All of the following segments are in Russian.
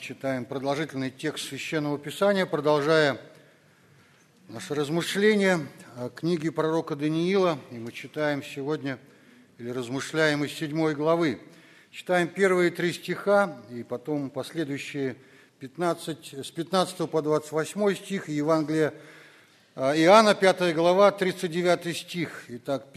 читаем продолжительный текст Священного Писания, продолжая наше размышление о книге пророка Даниила. И мы читаем сегодня, или размышляем из 7 главы. Читаем первые 3 стиха, и потом последующие с 15 по 28 стих, и Евангелие Иоанна, 5 глава, 39 стих. Итак,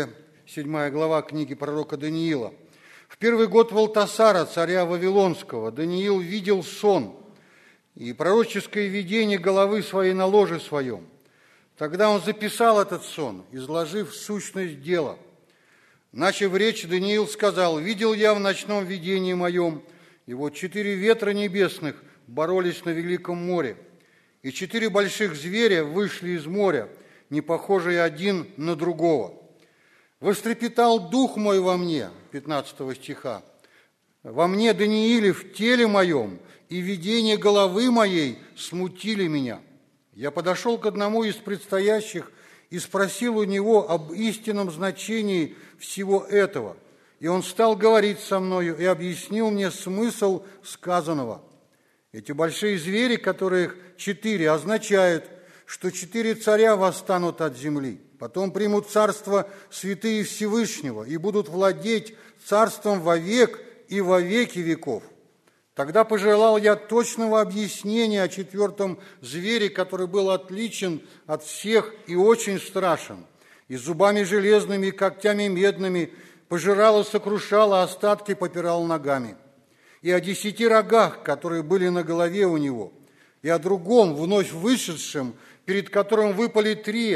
7 глава книги пророка Даниила. В первый год Валтасара, царя Вавилонского, Даниил видел сон и пророческое видение головы своей на ложе своем. Тогда он записал этот сон, изложив сущность дела. Начав речь, Даниил сказал: «Видел я в ночном видении моем, и вот 4 ветра небесных боролись на великом море, и 4 больших зверя вышли из моря, не похожие один на другого. Вострепетал дух мой во мне», 15 стиха, «во мне, Данииле, в теле моем, и видение головы моей смутили меня. Я подошел к одному из предстоящих и спросил у него об истинном значении всего этого. И он стал говорить со мною и объяснил мне смысл сказанного. Эти большие звери, которых 4, означают, что 4 царя восстанут от земли. Потом примут царство святые Всевышнего и будут владеть царством вовек и во веки веков. Тогда пожелал я точного объяснения о 4 звере, который был отличен от всех и очень страшен, и зубами железными, и когтями медными пожирал и сокрушал, а остатки попирал ногами. И о 10 рогах, которые были на голове у него, и о другом, вновь вышедшем, перед которым выпали 3,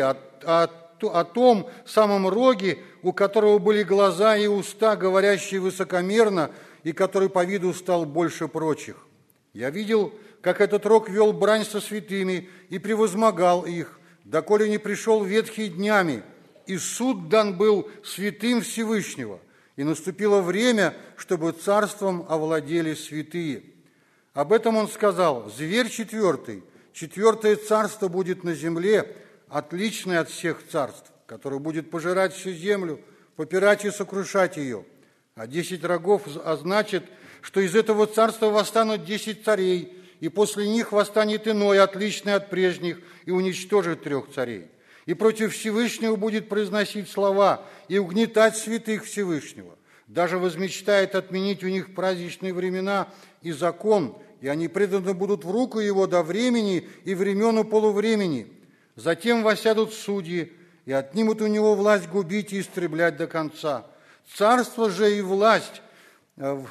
о том самом роге, у которого были глаза и уста, говорящие высокомерно, и который по виду стал больше прочих. Я видел, как этот рог вел брань со святыми и превозмогал их, доколе не пришел ветхий днями, и суд дан был святым Всевышнего, и наступило время, чтобы царством овладели святые. Об этом он сказал: «Зверь 4, 4 царство будет на земле, отличное от всех царств, который будет пожирать всю землю, попирать и сокрушать ее. А 10 рогов означит, что из этого царства восстанут 10 царей, и после них восстанет иной, отличный от прежних, и уничтожит 3 царей. И против Всевышнего будет произносить слова и угнетать святых Всевышнего. Даже возмечтает отменить у них праздничные времена и закон, и они преданы будут в руку его до времени и времен и полувремени. Затем восядут судьи и отнимут у него власть губить и истреблять до конца. Царство же и власть в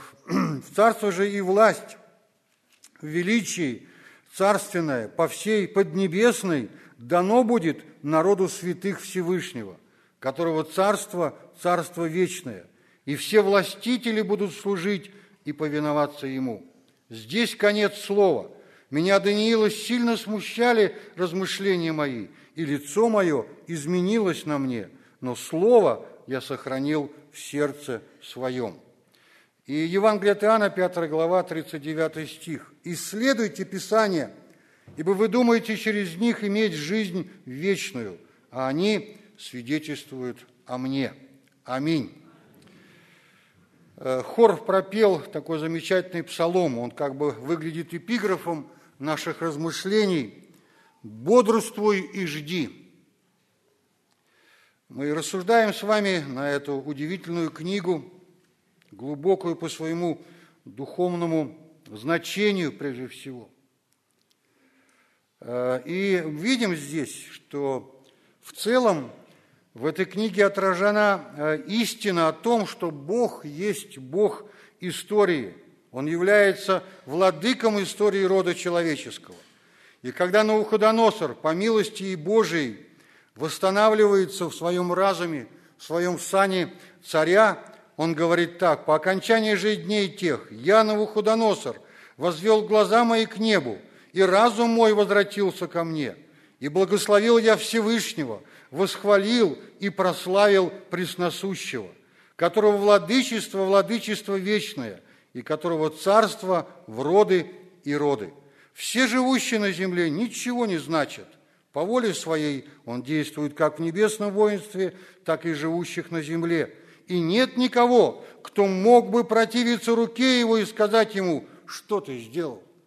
величии царственное по всей Поднебесной дано будет народу святых Всевышнего, которого царство вечное, и все властители будут служить и повиноваться ему». Здесь конец слова. Меня, Даниила, сильно смущали размышления мои, и лицо мое изменилось на мне, но слово я сохранил в сердце своем. И Евангелие от Иоанна, 5 глава, 39 стих. «Исследуйте Писания, ибо вы думаете через них иметь жизнь вечную, а они свидетельствуют о мне». Аминь. Хор пропел такой замечательный псалом, он как бы выглядит эпиграфом наших размышлений: «Бодрствуй и жди». Мы рассуждаем с вами на эту удивительную книгу, глубокую по своему духовному значению прежде всего. И видим здесь, что в целом в этой книге отражена истина о том, что Бог есть Бог истории. Он является владыком истории рода человеческого. И когда Навуходоносор, по милости Божией, восстанавливается в своем разуме, в своем сане царя, он говорит так: «По окончании же дней тех я, Навуходоносор, возвел глаза мои к небу, и разум мой возвратился ко мне, и благословил я Всевышнего, восхвалил и прославил Пресносущего, которого владычество вечное, и которого царство в роды и роды. Все живущие на земле ничего не значат. По воле своей он действует как в небесном воинстве, так и живущих на земле. И нет никого, кто мог бы противиться руке его и сказать ему: что ты сделал?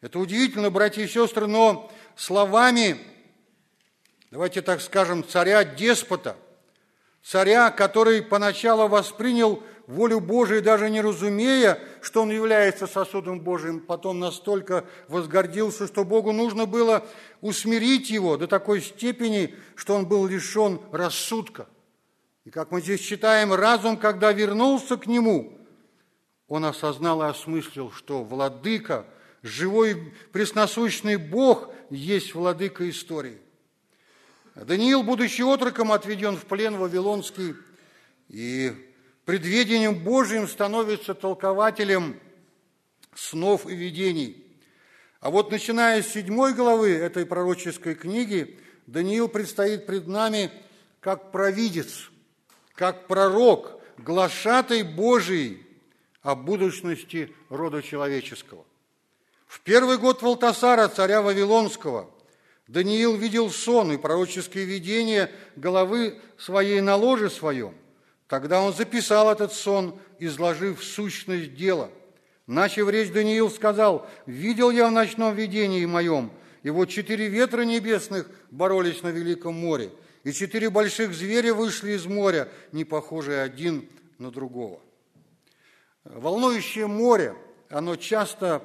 Это удивительно, братья и сестры, но словами, давайте так скажем, царя-деспота, царя, который поначалу воспринял волю Божию, даже не разумея, что он является сосудом Божиим, потом настолько возгордился, что Богу нужно было усмирить его до такой степени, что он был лишен рассудка. И как мы здесь читаем, разум, когда вернулся к нему, он осознал и осмыслил, что владыка, живой пресносущный Бог, есть владыка истории. Даниил, будучи отроком, отведен в плен вавилонский, и предведением Божиим становится толкователем снов и видений. А вот начиная с 7 главы этой пророческой книги, Даниил предстоит пред нами как провидец, как пророк, глашатай Божий о будущности рода человеческого. В первый год Валтасара, царя Вавилонского, Даниил видел сон и пророческие видения головы своей на ложе своем. Тогда он записал этот сон, изложив сущность дела. Начав речь, Даниил сказал: «Видел я в ночном видении моем, и вот 4 ветра небесных боролись на великом море, и 4 больших зверя вышли из моря, не похожие один на другого». Волнующее море, оно часто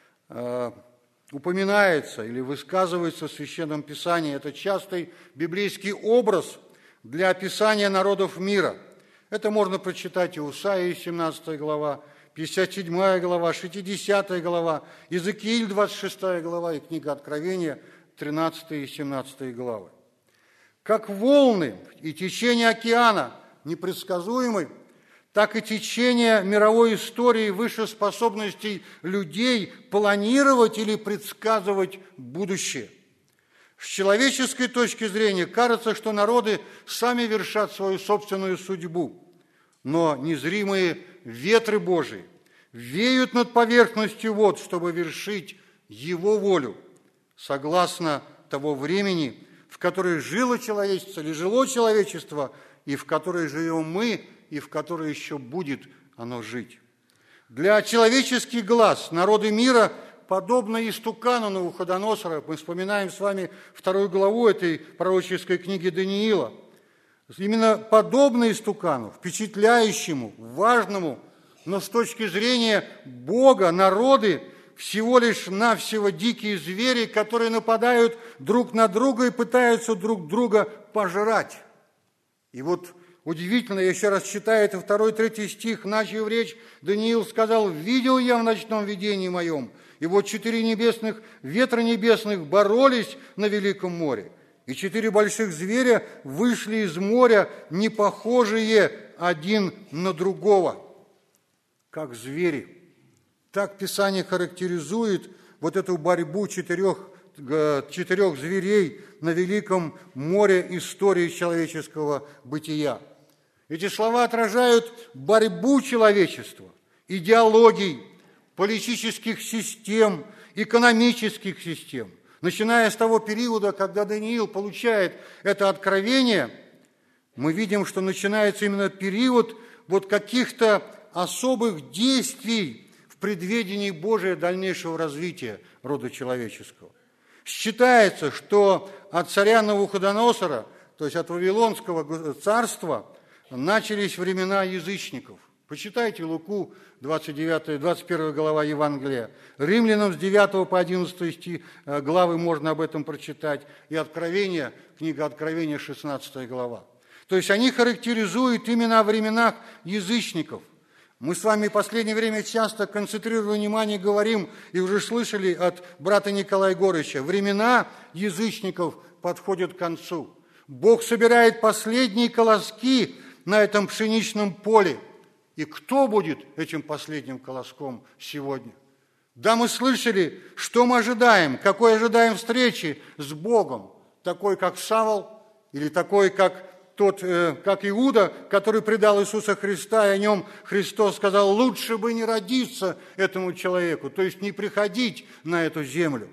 упоминается или высказывается в Священном Писании. Это частый библейский образ для описания народов мира. Это можно прочитать и у Исаии, 17 глава, 57 глава, 60 глава, Иезекииль, 26 глава и книга Откровения, 13 и 17 главы. Как волны и течение океана непредсказуемы, так и течение мировой истории выше способностей людей планировать или предсказывать будущее. С человеческой точки зрения кажется, что народы сами вершат свою собственную судьбу, но незримые ветры Божии веют над поверхностью вод, чтобы вершить Его волю, согласно того времени, в которое жило человечество или жило человечество, и в которое живем мы, и в которой еще будет оно жить. Для человеческих глаз народы мира подобно истукану Навуходоносора. Мы вспоминаем с вами 2 главу этой пророческой книги Даниила. Именно подобно истукану, впечатляющему, важному, но с точки зрения Бога народы всего лишь навсего дикие звери, которые нападают друг на друга и пытаются друг друга пожрать. И вот удивительно, я еще раз читаю, это 2-3 стих, начав речь, Даниил сказал: «Видел я в ночном видении моем, и вот 4 небесных ветра небесных боролись на великом море, и 4 больших зверя вышли из моря, не похожие один на другого». Как звери. Так Писание характеризует вот эту борьбу 4 зверей на великом море истории человеческого бытия. Эти слова отражают борьбу человечества, идеологий, политических систем, экономических систем. Начиная с того периода, когда Даниил получает это откровение, мы видим, что начинается именно период вот каких-то особых действий в предведении Божия дальнейшего развития рода человеческого. Считается, что от царя Навуходоносора, то есть от Вавилонского царства, начались времена язычников. Почитайте Луку, 21 глава Евангелия. Римлянам с 9 по 11 главы можно об этом прочитать. И Откровение, книга Откровения, 16 глава. То есть они характеризуют именно о временах язычников. Мы с вами в последнее время часто, концентрируя внимание, говорим, и уже слышали от брата Николая Егорыча, времена язычников подходят к концу. Бог собирает последние колоски на этом пшеничном поле. И кто будет этим последним колоском сегодня? Да, мы слышали, что мы ожидаем, какой ожидаем встречи с Богом, такой, как Савл, или такой, как Иуда, который предал Иисуса Христа, и о нем Христос сказал: лучше бы не родиться этому человеку, то есть не приходить на эту землю.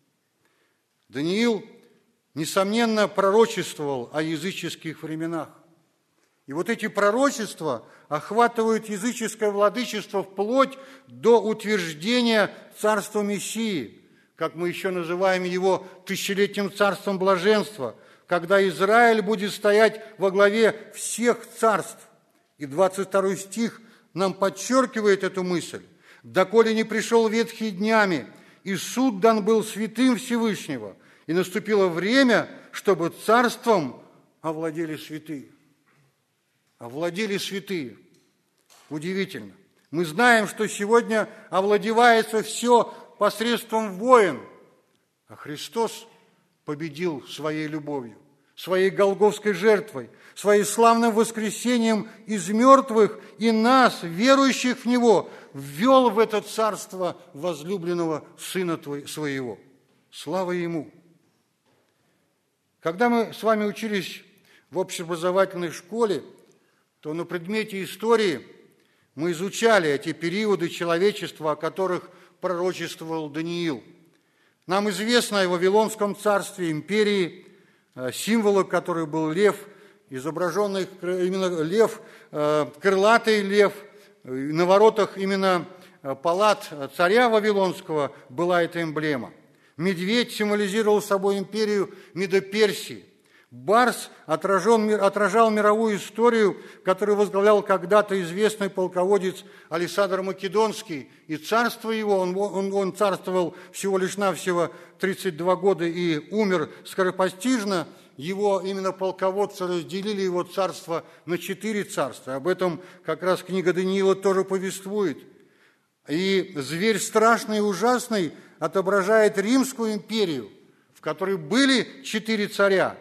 Даниил, несомненно, пророчествовал о языческих временах. И вот эти пророчества охватывают языческое владычество вплоть до утверждения царства Мессии, как мы еще называем его тысячелетним царством блаженства, когда Израиль будет стоять во главе всех царств. И 22 стих нам подчеркивает эту мысль. «Доколе не пришел ветхий днями, и суд дан был святым Всевышнего, и наступило время, чтобы царством овладели святые». Овладели святые. Удивительно. Мы знаем, что сегодня овладевается все посредством войн, а Христос победил своей любовью, своей голгофской жертвой, своим славным воскресением из мертвых и нас, верующих в Него, ввел в это царство возлюбленного Сына Своего. Слава Ему! Когда мы с вами учились в общеобразовательной школе, то на предмете истории мы изучали эти периоды человечества, о которых пророчествовал Даниил. Нам известно о Вавилонском царстве, империи, символы, который был лев, изображенный именно лев, крылатый лев. На воротах именно палат царя Вавилонского была эта эмблема. Медведь символизировал собой империю Медоперсии. Барс отражал мировую историю, которую возглавлял когда-то известный полководец Александр Македонский. И царство его, он царствовал всего лишь навсего 32 года и умер скоропостижно. Его именно полководцы разделили его царство на 4 царства. Об этом как раз книга Даниила тоже повествует. И зверь страшный и ужасный отображает Римскую империю, в которой были 4 царя,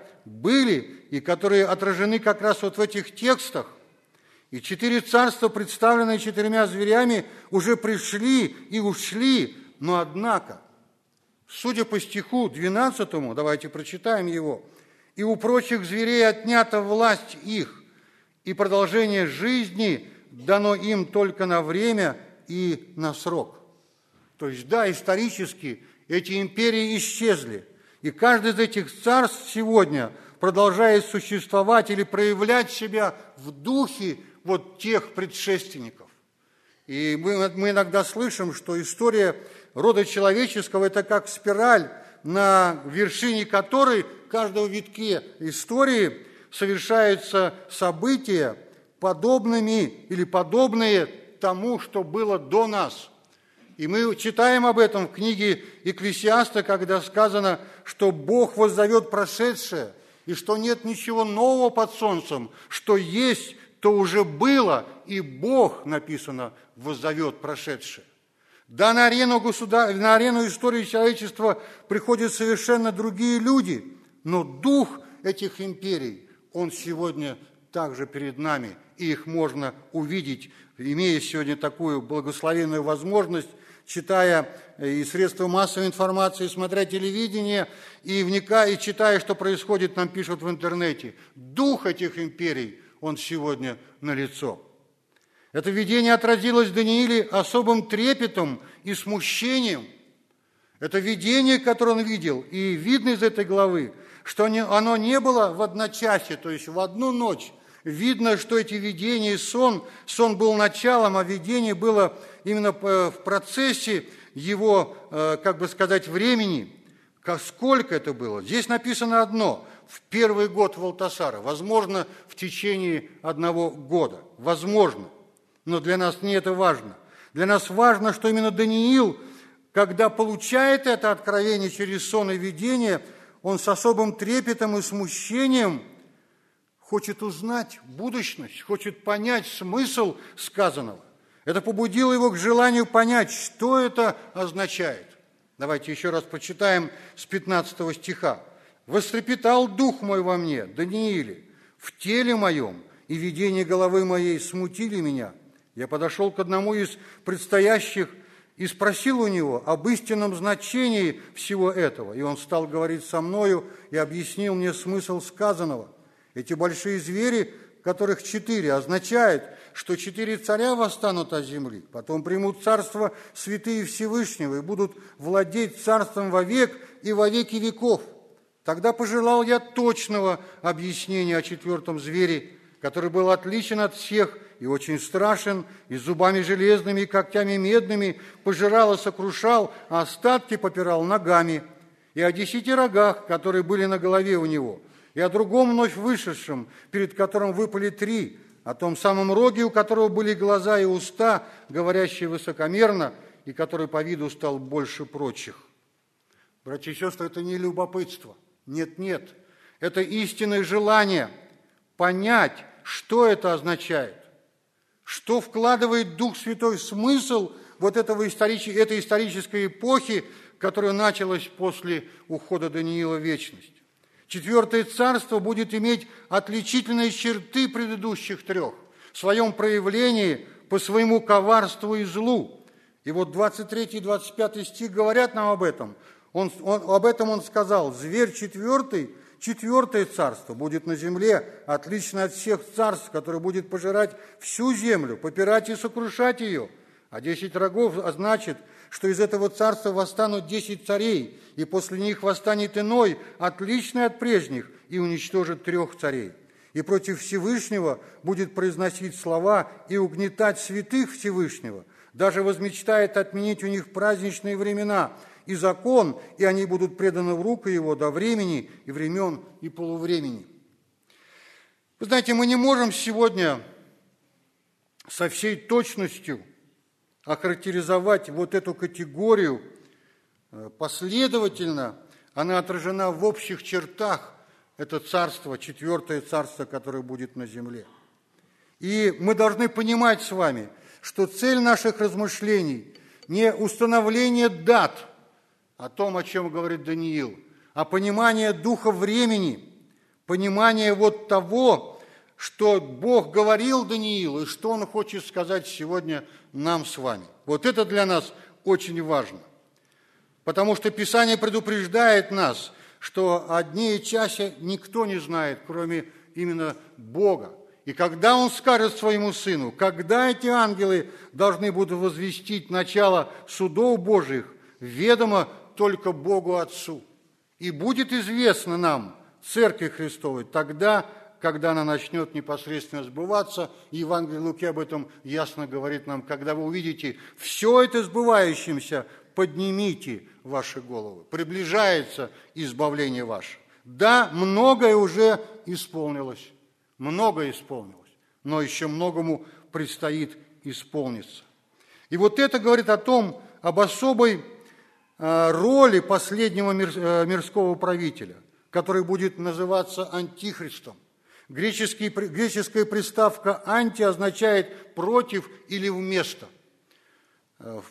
и которые отражены как раз вот в этих текстах. И 4 царства, представленные 4 зверями, уже пришли и ушли, но однако, судя по стиху 12, давайте прочитаем его, «И у прочих зверей отнята власть их, и продолжение жизни дано им только на время и на срок». То есть, да, исторически эти империи исчезли, и каждый из этих царств сегодня продолжает существовать или проявлять себя в духе вот тех предшественников. И мы иногда слышим, что история рода человеческого – это как спираль, на вершине которой в каждом витке истории совершаются события, подобными или подобные тому, что было до нас. И мы читаем об этом в книге Екклесиаста, когда сказано, что Бог воззовет прошедшее, и что нет ничего нового под солнцем, что есть, то уже было, и Бог, написано, воззовет прошедшее. Да, на арену истории человечества приходят совершенно другие люди, но дух этих империй, он сегодня также перед нами, и их можно увидеть, имея сегодня такую благословенную возможность, читая и средства массовой информации, смотря телевидение, и читая, что происходит, нам пишут в интернете. Дух этих империй, он сегодня налицо. Это видение отразилось в Данииле особым трепетом и смущением. Это видение, которое он видел, и видно из этой главы, что оно не было в одночасье, то есть в одну ночь. Видно, что эти видения и сон был началом, а видение было именно в процессе его, времени. Сколько это было? Здесь написано одно – в первый год Валтасара, возможно, в течение 1 года, возможно. Но для нас не это важно. Для нас важно, что именно Даниил, когда получает это откровение через сон и видение, он с особым трепетом и смущением хочет узнать будущность, хочет понять смысл сказанного. Это побудило его к желанию понять, что это означает. Давайте еще раз почитаем с 15 стиха. «Вострепетал дух мой во мне, Данииле, в теле моем, и видение головы моей смутили меня. Я подошел к одному из предстоящих и спросил у него об истинном значении всего этого. И он стал говорить со мною и объяснил мне смысл сказанного. Эти большие звери, которых 4, означают, что 4 царя восстанут от земли, потом примут царство святые Всевышнего и будут владеть царством вовек и во веки веков. Тогда пожелал я точного объяснения о 4 звере, который был отличен от всех и очень страшен, и зубами железными, и когтями медными пожирал и сокрушал, а остатки попирал ногами, и о 10 рогах, которые были на голове у него, и о другом вновь вышедшем, перед которым выпали 3, о том самом роге, у которого были глаза и уста, говорящие высокомерно, и который по виду стал больше прочих. Братья и сестры, это не любопытство. Нет. Это истинное желание понять, что это означает, что вкладывает Дух Святой в смысл вот этой исторической эпохи, которая началась после ухода Даниила в вечность. 4 царство будет иметь отличительные черты предыдущих 3 в своем проявлении по своему коварству и злу. И вот 23 и 25 стих говорят нам об этом. Об этом он сказал: «Зверь 4 царство будет на земле, отлично от всех царств, который будет пожирать всю землю, попирать и сокрушать ее. А 10 рогов значит, что из этого царства восстанут 10 царей, и после них восстанет иной, отличный от прежних, и уничтожит 3 царей. И против Всевышнего будет произносить слова и угнетать святых Всевышнего, даже возмечтает отменить у них праздничные времена и закон, и они будут преданы в руку его до времени и времен и полувремени». Вы знаете, мы не можем сегодня со всей точностью охарактеризовать вот эту категорию. Последовательно она отражена в общих чертах. Это царство, 4 царство, которое будет на земле. И мы должны понимать с вами, что цель наших размышлений не установление дат о том, о чем говорит Даниил, а понимание духа времени, понимание вот того, что Бог говорил Даниилу и что Он хочет сказать сегодня нам с вами. Вот это для нас очень важно. Потому что Писание предупреждает нас, что о дне и часе никто не знает, кроме именно Бога. И когда Он скажет своему Сыну, когда эти ангелы должны будут возвестить начало судов Божьих, ведомо только Богу Отцу. И будет известно нам, Церкви Христовой, тогда, когда она начнет непосредственно сбываться. И Евангелие Луки об этом ясно говорит нам: когда вы увидите все это сбывающимся, поднимите ваши головы. Приближается избавление ваше. Да, многое уже исполнилось. Многое исполнилось, но еще многому предстоит исполниться. И вот это говорит об особой роли последнего мирского правителя, который будет называться Антихристом. Греческая приставка «анти» означает «против» или «вместо». В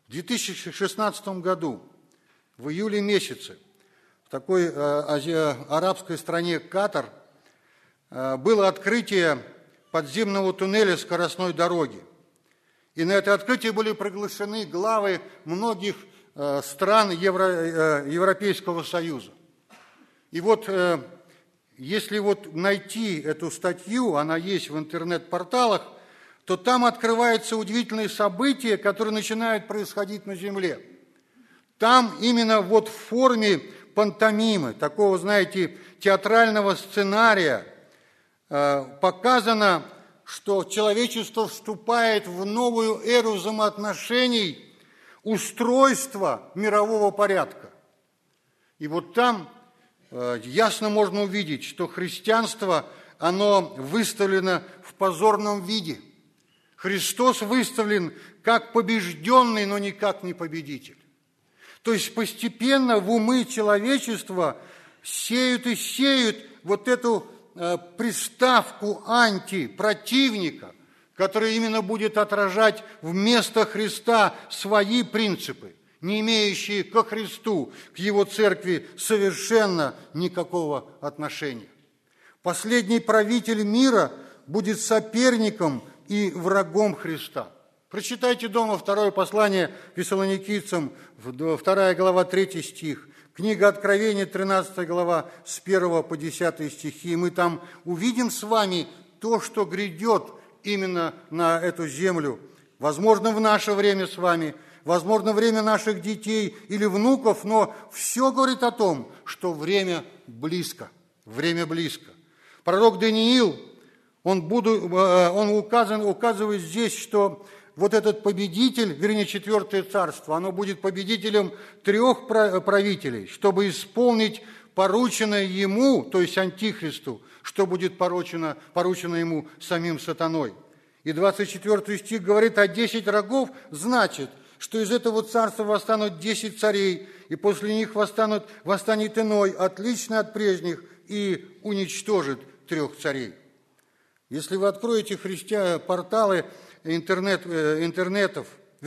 2016 году, в июле месяце, в такой арабской стране Катар, было открытие подземного туннеля скоростной дороги. И на это открытие были приглашены главы многих стран Европейского Союза. И вот, если вот найти эту статью, она есть в интернет-порталах, то там открываются удивительные события, которые начинают происходить на Земле. Там именно вот в форме пантомимы, такого, знаете, театрального сценария, показано, что человечество вступает в новую эру взаимоотношений, устройства мирового порядка. И вот там ясно можно увидеть, что христианство, оно выставлено в позорном виде. Христос выставлен как побежденный, но никак не победитель. То есть постепенно в умы человечества сеют и сеют вот эту приставку «анти», противника, который именно будет отражать вместо Христа свои принципы, не имеющие ко Христу, к Его церкви совершенно никакого отношения. Последний правитель мира будет соперником и врагом Христа. Прочитайте дома 2 послание Фессалоникийцам, 2 глава, 3 стих. Книга Откровения, 13 глава, с 1 по 10 стихи. И мы там увидим с вами то, что грядет именно на эту землю. Возможно, в наше время с вами, возможно, время наших детей или внуков, но все говорит о том, что время близко. Время близко. Пророк Даниил, он указывает здесь, что вот этот победитель, вернее, четвертое царство, оно будет победителем 3 правителей, чтобы исполнить порученное ему, то есть Антихристу, что будет поручено ему самим сатаной. И 24 стих говорит о 10 рогов, значит, что из этого царства восстанут 10 царей, и после них восстанет иной, отличный от прежних, и уничтожит 3 царей. Если вы откроете порталы интернета,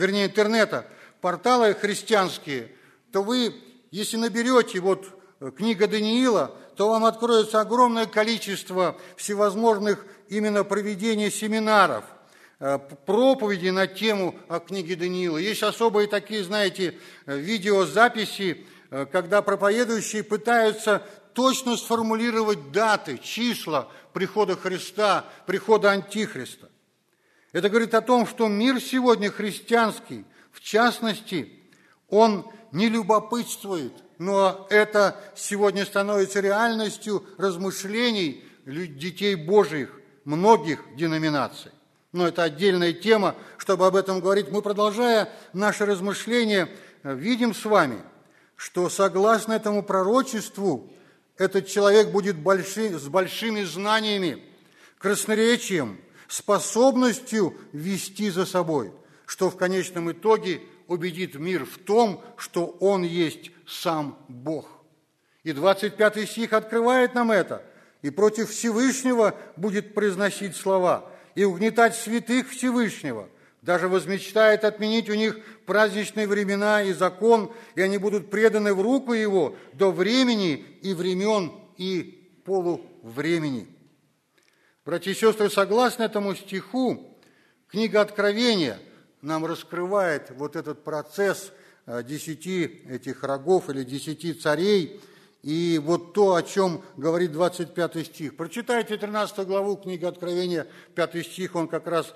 порталы христианские, то вы, если наберете вот книга Даниила, то вам откроется огромное количество всевозможных именно проведения семинаров, проповедей на тему о книге Даниила. Есть особые такие, знаете, видеозаписи, когда проповедующие пытаются точно сформулировать даты, числа прихода Христа, прихода Антихриста. Это говорит о том, что мир сегодня христианский, в частности, он не любопытствует, но это сегодня становится реальностью размышлений детей Божьих, многих деноминаций. Но это отдельная тема, чтобы об этом говорить. Мы, продолжая наши размышления, видим с вами, что согласно этому пророчеству, этот человек будет с большими знаниями, красноречием, способностью вести за собой, что в конечном итоге убедит мир в том, что он есть сам Бог. И 25 стих открывает нам это. И против Всевышнего будет произносить слова, и угнетать святых Всевышнего, даже возмечтает отменить у них праздничные времена и закон, и они будут преданы в руку его до времени и времен и полувремени. Братья и сестры, согласно этому стиху, книга Откровения нам раскрывает вот этот процесс 10 этих рогов или 10 царей, и вот то, о чем говорит 25 стих. Прочитайте 13 главу книги Откровения, 5 стих, он как раз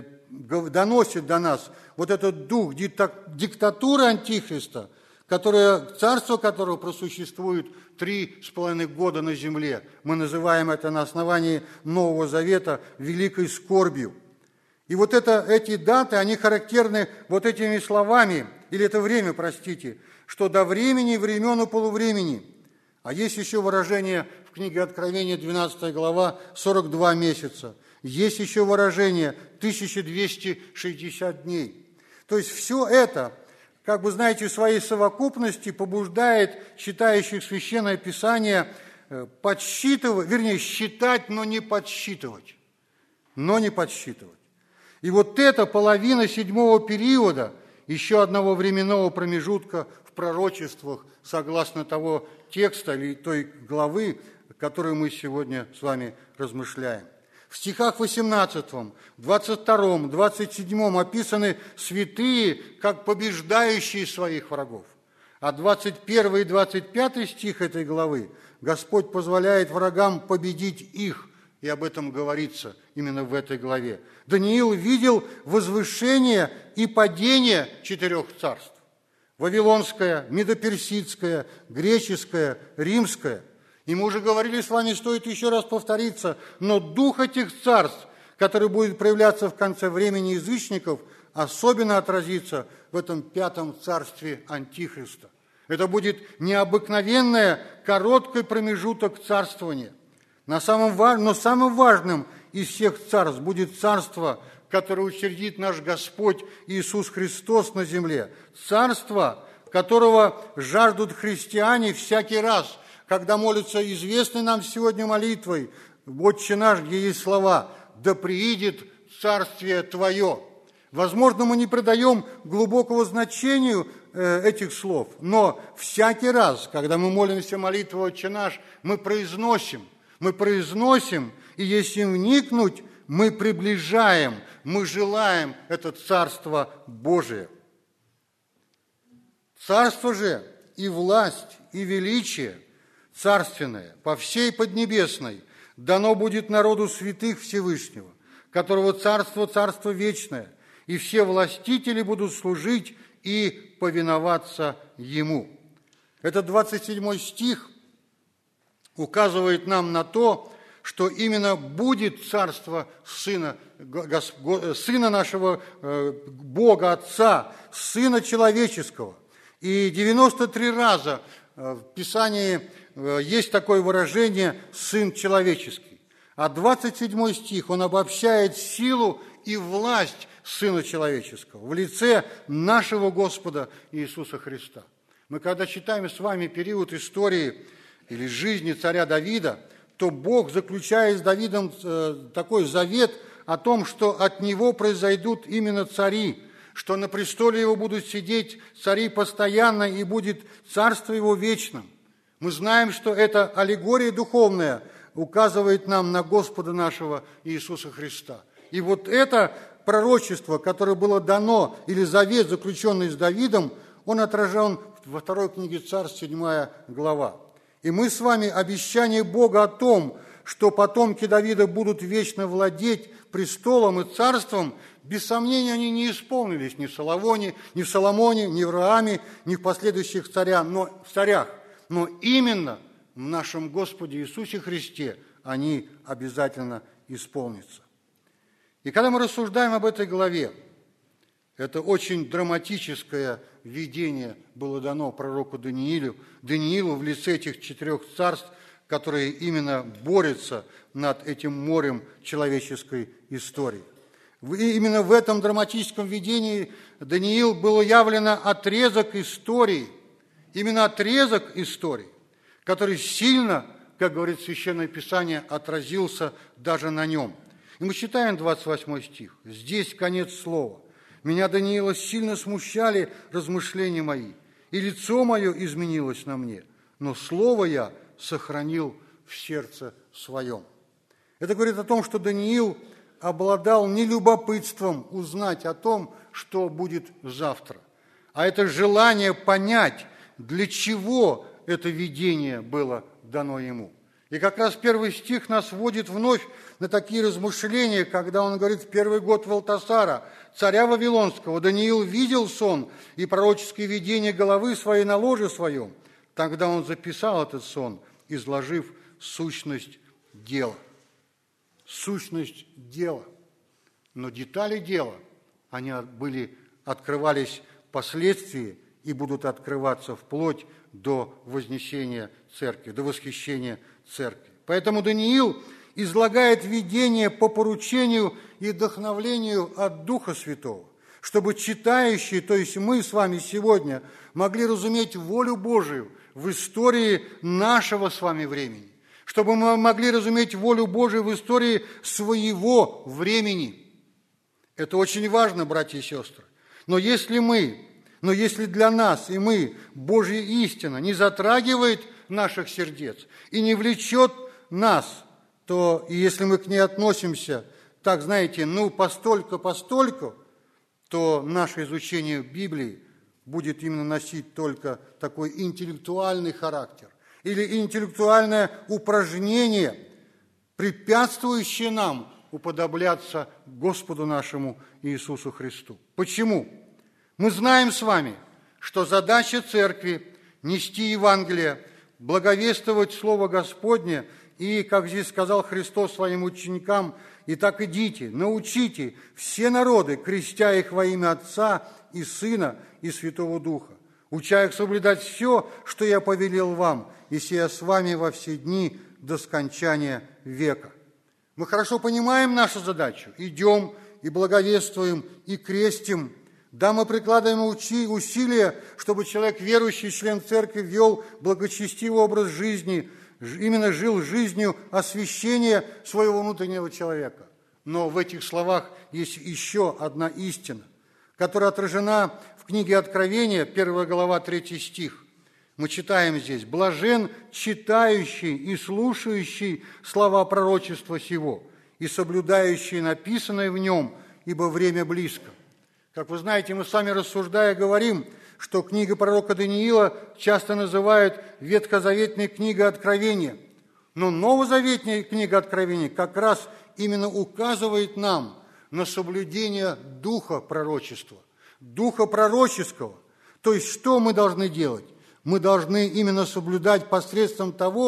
доносит до нас вот этот дух диктатуры Антихриста, царство которого просуществует 3,5 года на земле. Мы называем это на основании Нового Завета великой скорбью. И вот эти даты, они характерны вот этими словами, или это время, простите, что до времени, времен и полувремени. А есть еще выражение в книге Откровения, 12 глава, 42 месяца. Есть еще выражение 1260 дней. То есть все это, как вы знаете, в своей совокупности побуждает читающих Священное Писание считать, но не подсчитывать. И вот эта половина 7-го периода, еще одного временного промежутка в пророчествах, согласно того текста или той главы, которую мы сегодня с вами размышляем. В стихах 18, 22, 27 описаны святые, как побеждающие своих врагов. А 21 и 25 стих этой главы Господь позволяет врагам победить их, и об этом говорится именно в этой главе. Даниил видел возвышение и падение 4 царств. Вавилонское, медоперсидское, греческое, римское. И мы уже говорили с вами, стоит еще раз повториться, но дух этих царств, который будет проявляться в конце времени язычников, особенно отразится в этом 5-м царстве Антихриста. Это будет необыкновенное, короткий промежуток царствования. Но самым важным из всех царств будет царство, которое учредит наш Господь Иисус Христос на земле. Царство, которого жаждут христиане всякий раз, когда молятся известной нам сегодня молитвой «Отче наш», где есть слова «Да приидет царствие Твое». Возможно, мы не придаем глубокого значения этих слов, но всякий раз, когда мы молимся молитву «Отче наш», мы произносим, и если вникнуть, мы приближаем, мы желаем это Царство Божие. Царство же и власть, и величие царственное по всей Поднебесной дано будет народу святых Всевышнего, которого царство вечное, и все властители будут служить и повиноваться Ему. Этот 27 стих указывает нам на то, что именно будет царство Сына нашего Бога Отца, Сына Человеческого. И 93 раза в Писании есть такое выражение «Сын Человеческий». А 27 стих, он обобщает силу и власть Сына Человеческого в лице нашего Господа Иисуса Христа. Мы когда читаем с вами период истории или жизни царя Давида, то Бог заключает с Давидом такой завет о том, что от него произойдут именно цари, что на престоле его будут сидеть цари постоянно и будет царство его вечным. Мы знаем, что эта аллегория духовная указывает нам на Господа нашего Иисуса Христа. И вот это пророчество, которое было дано, или завет, заключенный с Давидом, он отражен во второй книге Царств, 7 глава. И мы с вами обещание Бога о том, что потомки Давида будут вечно владеть престолом и царством, без сомнения, они не исполнились ни в Соломоне, ни в Аврааме, ни в последующих царях, но именно в нашем Господе Иисусе Христе они обязательно исполнятся. И когда мы рассуждаем об этой главе, это очень драматическое видение было дано пророку Даниилу в лице этих 4 царств, которые именно борются над этим морем человеческой истории. И именно в этом драматическом видении Даниилу было явлено отрезок истории, именно отрезок истории, который сильно, как говорит Священное Писание, отразился даже на нем. И мы читаем 28 стих. Здесь конец слова. «Меня, Даниила, сильно смущали размышления мои, и лицо мое изменилось на мне, но слово я сохранил в сердце своем». Это говорит о том, что Даниил обладал не любопытством узнать о том, что будет завтра, а это желание понять, для чего это видение было дано ему. И как раз 1 стих нас вводит вновь на такие размышления, когда он говорит: в 1 год Валтасара, царя Вавилонского, Даниил видел сон и пророческое видение головы своей на ложе своем. Тогда он записал этот сон, изложив сущность дела. Сущность дела. Но детали дела, они открывались впоследствии и будут открываться вплоть до вознесения церкви, до восхищения церкви. Поэтому Даниил излагает видение по поручению и вдохновлению от Духа Святого, чтобы читающие, то есть мы с вами сегодня, могли разуметь волю Божию в истории нашего с вами времени, чтобы мы могли разуметь волю Божию в истории своего времени. Это очень важно, братья и сестры. Но если для нас и мы Божья истина не затрагивает наших сердец и не влечет нас, то и если мы к ней относимся, так, знаете, постольку, то наше изучение Библии будет именно носить только такой интеллектуальный характер или интеллектуальное упражнение, препятствующее нам уподобляться Господу нашему Иисусу Христу. Почему? Мы знаем с вами, что задача церкви – нести Евангелие, благовествовать Слово Господне, и, как здесь сказал Христос своим ученикам: «Итак идите, научите все народы, крестя их во имя Отца и Сына и Святого Духа, уча их соблюдать все, что я повелел вам, и сия с вами во все дни до скончания века». Мы хорошо понимаем нашу задачу. Идем и благовествуем, и крестим. Да, мы прикладываем усилия, чтобы человек, верующий, член церкви, вел благочестивый образ жизни, именно жил жизнью освящения своего внутреннего человека. Но в этих словах есть еще одна истина, которая отражена в книге Откровения, 1 глава, 3 стих. Мы читаем здесь: «Блажен читающий и слушающий слова пророчества сего, и соблюдающий написанное в нем, ибо время близко». Как вы знаете, мы с вами, рассуждая, говорим, что книга пророка Даниила часто называют ветхозаветной книгой Откровения. Но новозаветная книга Откровения как раз именно указывает нам на соблюдение духа пророчества, духа пророческого. То есть, что мы должны делать? Мы должны именно соблюдать посредством того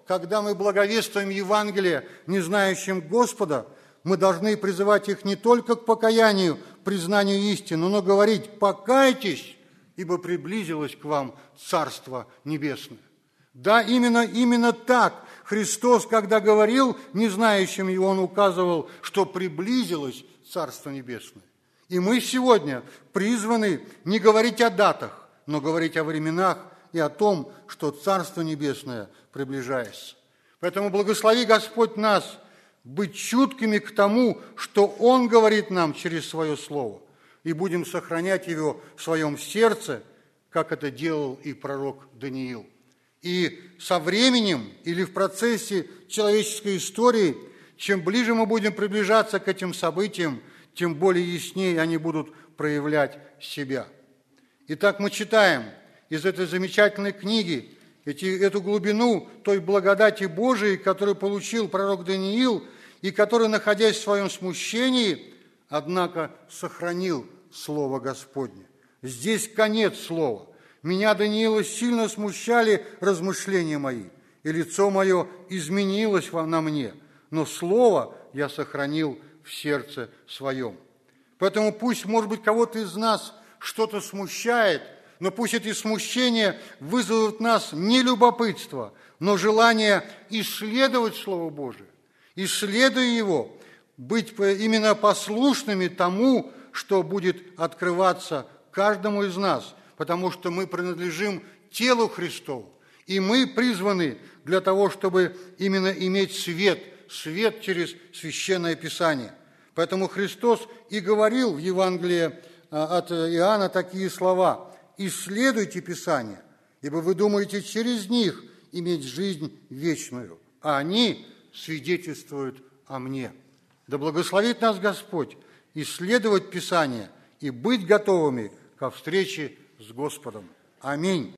когда мы благовествуем Евангелие не знающим Господа, мы должны призывать их не только к покаянию, признанию истины, но говорить: «Покайтесь, ибо приблизилось к вам Царство Небесное». Да, именно так Христос, когда говорил не знающим Его, Он указывал, что приблизилось Царство Небесное. И мы сегодня призваны не говорить о датах, но говорить о временах и о том, что Царство Небесное приближается. Поэтому благослови Господь нас быть чуткими к тому, что Он говорит нам через Свое Слово, и будем сохранять его в своем сердце, как это делал и пророк Даниил. И со временем или в процессе человеческой истории, чем ближе мы будем приближаться к этим событиям, тем более яснее они будут проявлять себя. Итак, мы читаем из этой замечательной книги эту глубину той благодати Божией, которую получил пророк Даниил, и который, находясь в своем смущении, однако сохранил Слово Господне. Здесь конец слова. «Меня, Даниила, сильно смущали размышления мои, и лицо мое изменилось на мне, но слово я сохранил в сердце своем». Поэтому пусть, может быть, кого-то из нас что-то смущает, но пусть эти смущения вызовут в нас не любопытство, но желание исследовать Слово Божие, исследуя его, быть именно послушными тому, что будет открываться каждому из нас, потому что мы принадлежим телу Христову, и мы призваны для того, чтобы именно иметь свет через Священное Писание. Поэтому Христос и говорил в Евангелии от Иоанна такие слова: «Исследуйте Писание, ибо вы думаете через них иметь жизнь вечную, а они свидетельствуют о мне». Да благословит нас Господь исследовать Писание и быть готовыми ко встрече с Господом. Аминь.